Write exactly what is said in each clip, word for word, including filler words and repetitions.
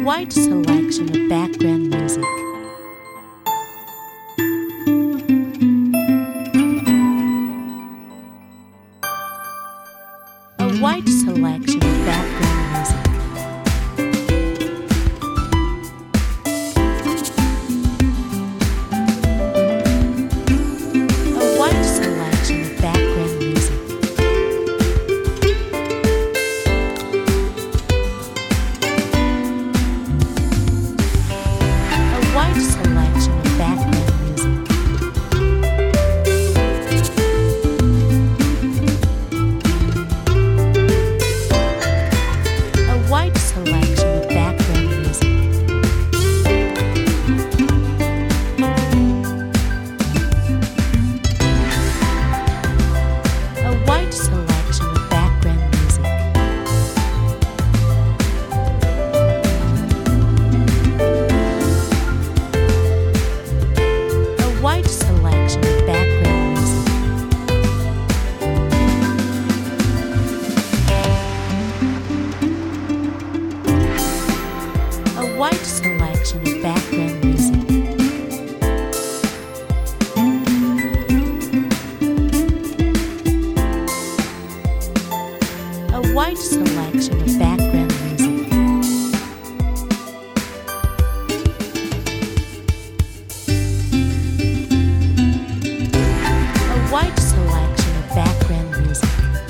wide selection of background music. A wide selection of background music. A wide selection of background music. A wide selection of background music. A wide selection of background music. A wide selection of background music. A wide selection of background music. A wide selection of background music. A wide selection of background music. A wide selection of background music.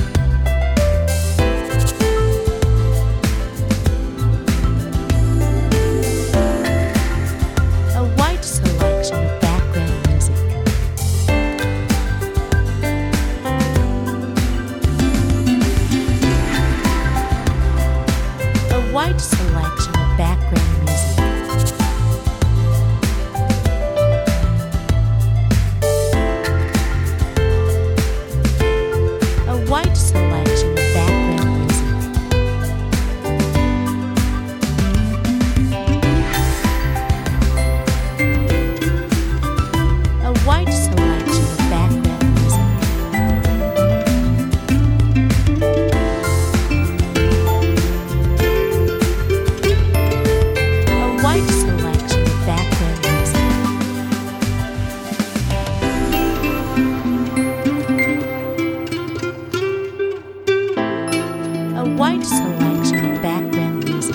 A wide selection of background music. A wide selection of background music. A wide selection of background music. A wide selection of background music. A wide selection of background music. A wide selection of background music.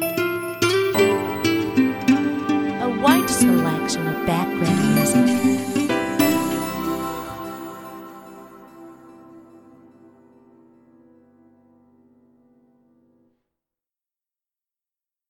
A wide selection of background music.